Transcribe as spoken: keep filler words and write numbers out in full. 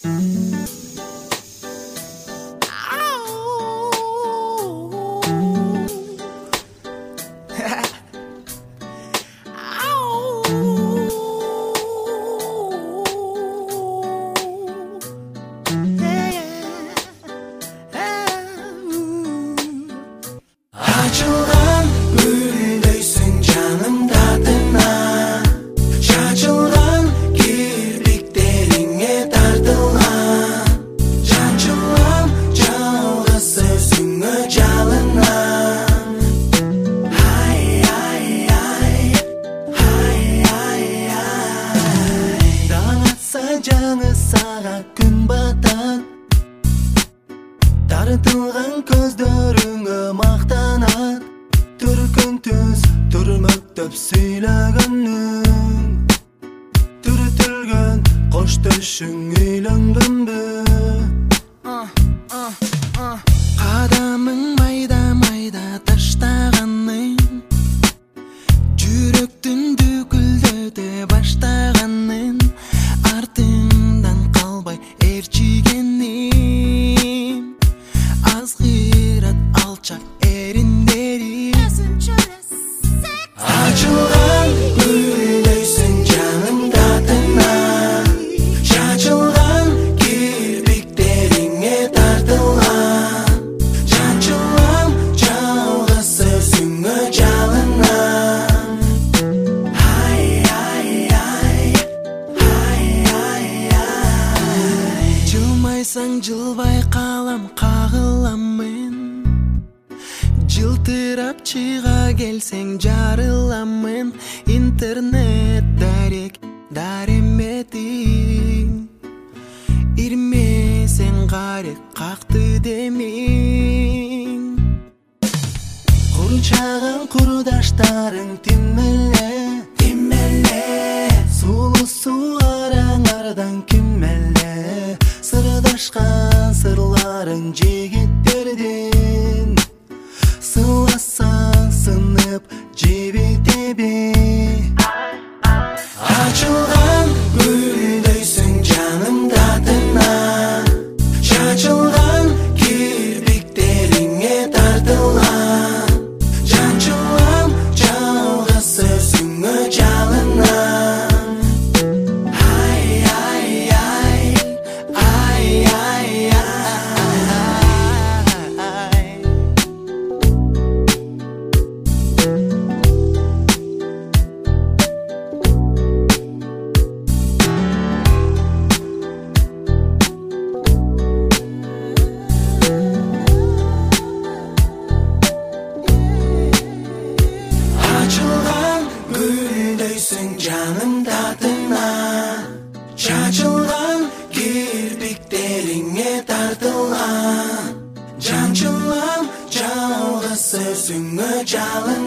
Açılgan güldeysің жаным татына, шашылған кирпиктеріңе тартылған, жаншылам жалғыз сөзіңе жалынам. Ай, ай, ай, ай, ай, ай. Таң атса жаңы сағат күн батат, тартылған көздеріңе мақтанат, түркін түз түрмөктөп сүйлөгөнүң, түртүлгөн кош төшүң үйлөнгөнбү? Кадамың майда майда таштаганың, жүрөктүн дүкүлдөтө баштаганың, артыңдан калбай ээрчигеним, азгырат алчак эриндери. Açılgan güldeysің жаным татына, шашылған кирпиктеріңе тартылған, жаншылам жалғыз сөзіңе жалынам. Ай, ай, ай, ай, ай, ай. Жылмайсаң жылбай калам, кагыламын, жылтырап чыга келсең жарыламын. Интернет дарек дареметиң, ирмесең гарек какты демиң. Курчаган курдаштарың тиммеле, тиммеле, сулуу сууараңардан киммеле, сырдашкан сырларың жигиттердин, сыйласаң сынып жебитеби. Açılgan güldeysің жаным татына, шашылған кирпиктеріңе тартылған, жаншылам жалғыз сөзіңе жалынам. Ай, ай, ай, ай, ай, ай. Açılgan güldeysің жаным татына, шашылған кирпиктеріңе тартылған, жаншылам жалғыз сөзіңе жалынам.